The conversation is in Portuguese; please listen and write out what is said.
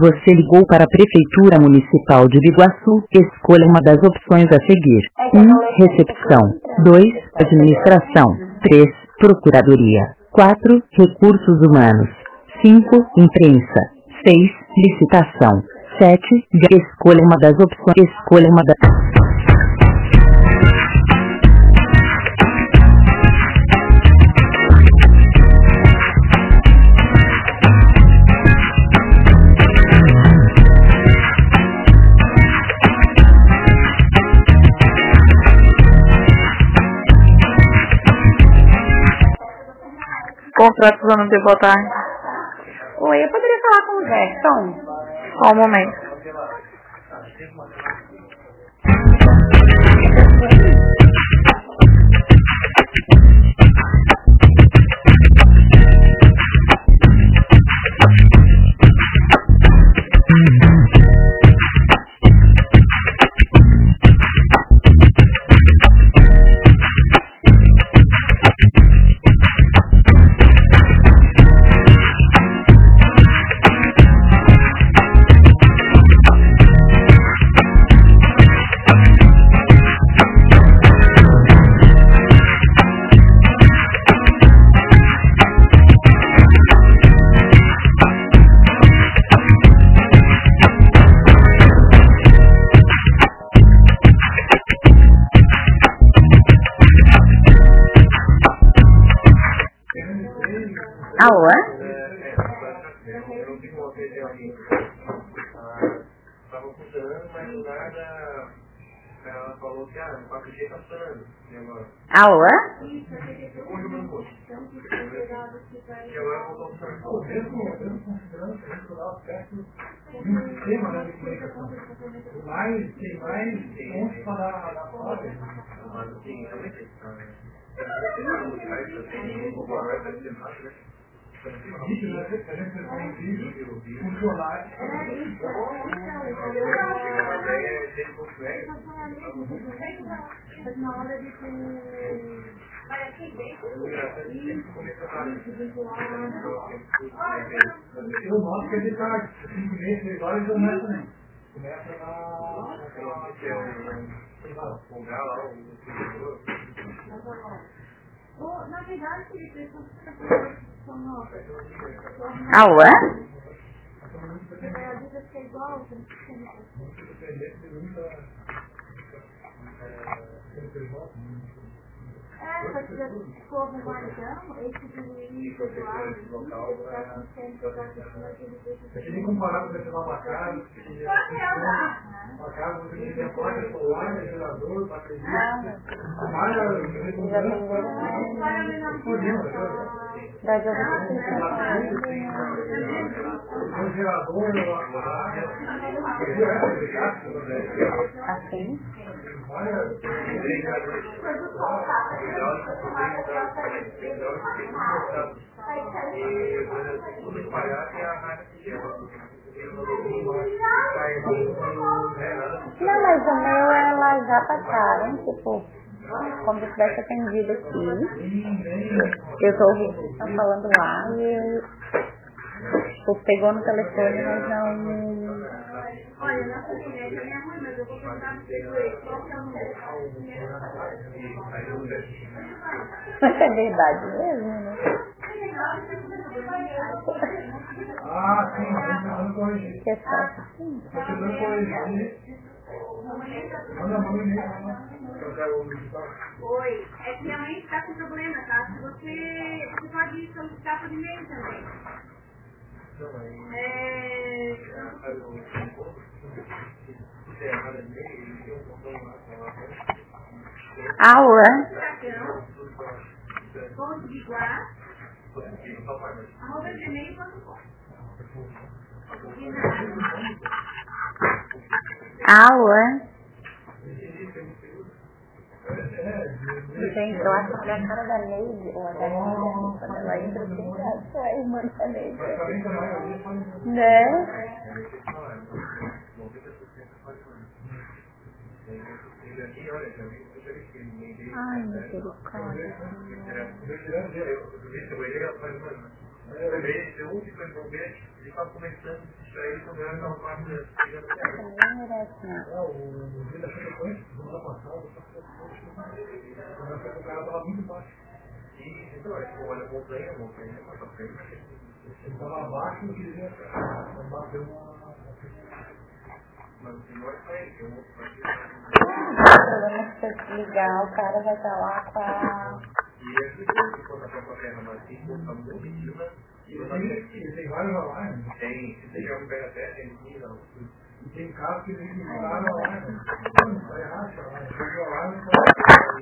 Você ligou para a Prefeitura Municipal de Biguaçu. Escolha uma das opções a seguir. 1. Recepção. 2. Administração. 3. Procuradoria. 4. Recursos humanos. 5. Imprensa. 6. Licitação. 7. Escolha uma das opções. Escolha uma das... Contratos vamos ter boa tarde. Oi, eu poderia falar com o Gerson? Só um momento. Alô? Estava funcionando, mas do nada ela falou que no 4G está funcionando. Alô? E agora voltou a funcionar. Mesmo funcionando, a gente lá perto de um sistema de comunicação. Tem mais pontos para dar fora. Mas sim, realmente está, né? Vídeo, né? A gente tem um vídeo funcionar. Eu noto que ele está 5 meses, 6 horas e não começa nem. Começa na lá o na verdade, Felipe, Alô? mas já ficou memorializando esse juiz estadual, ele está com 100 você tem que comparar com uma casa, uma casa você tem que ter placa solar, gerador, bateria, um gerador, Assim? Não, mas o meu elas já passaram, tipo, como se tivesse atendido aqui. Eu tô ouvindo que estão falando lá e eu tipo, pegou no telefone, mas não. Olha, na sua internet é ruim, mas eu vou perguntar pra você qual que é o número. Mas é verdade mesmo, né? Ah, sim, eu corrigir. Que é fácil, sim. Eu tentando corrigir. Oi, é que minha mãe está com problema, tá? Se você pode solicitar por e-mail também. Alô? Ponto de guarda, @gmail.com. Alô? Gente, eu acho que é a cara da Neide, ou a da Neide, quando ela entra assim, acho que é a irmã da Neide. Né? Ai, misericórdia. Lembrei de um que foi bombeiro, ele estava começando a se distrair com o meu não parte da Não, o dia da frequência, semana passada, o cara estava muito baixo. E então, olha, montanha, mas a frente, ele estava abaixo e queria bater uma. Mas o senhor sai, eu vou fazer. o problema é que se eu ligar, o cara vai estar lá com a. E esse povo que conta para a terra, mas tem que botar muito medida. E tem vários alarmes. Tem, se você joga pega a terra, tem que ir. E tem casos que eles ligaram alarme. Não, vai errado, o alarme.